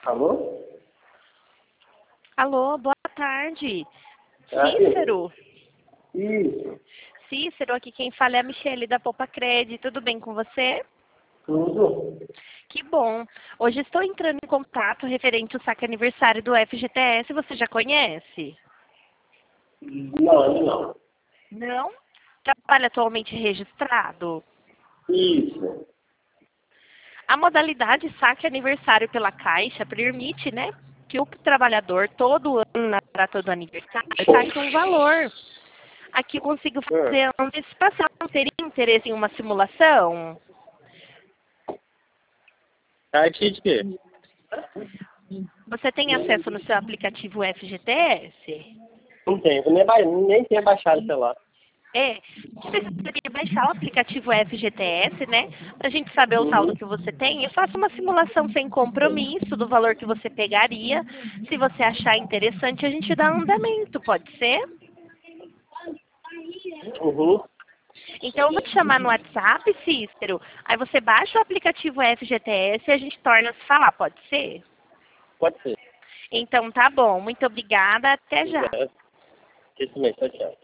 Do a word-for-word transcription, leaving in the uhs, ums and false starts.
Alô? Alô, boa tarde. É, Cícero. Isso. Cícero, aqui quem fala é a Michele da Poupa Cred. Tudo bem com você? Tudo? Que bom. Hoje estou entrando em contato referente ao saque aniversário do F G T S. Você já conhece? Não, não. Não? Trabalha atualmente registrado? Isso. A modalidade saque aniversário pela Caixa permite, né, que o trabalhador todo ano, na data do aniversário, saque um valor. Aqui eu consigo É. fazer a antecipação. Teria interesse em uma simulação? Site de quê? Você tem acesso no seu aplicativo F G T S? Não tenho, nem, ba- nem tenho baixado o celular. É, você precisaria baixar o aplicativo F G T S, né? Pra gente saber o saldo Uhum. que você tem. Eu faço uma simulação sem compromisso do valor que você pegaria. Se você achar interessante, a gente dá um andamento, pode ser? Uhum. Então eu vou te chamar no WhatsApp, Cícero. Aí você baixa o aplicativo F G T S e a gente torna a se falar, pode ser? Pode ser. Então tá bom. Muito obrigada. Até já. Obrigado. Isso mesmo, tchau, tchau.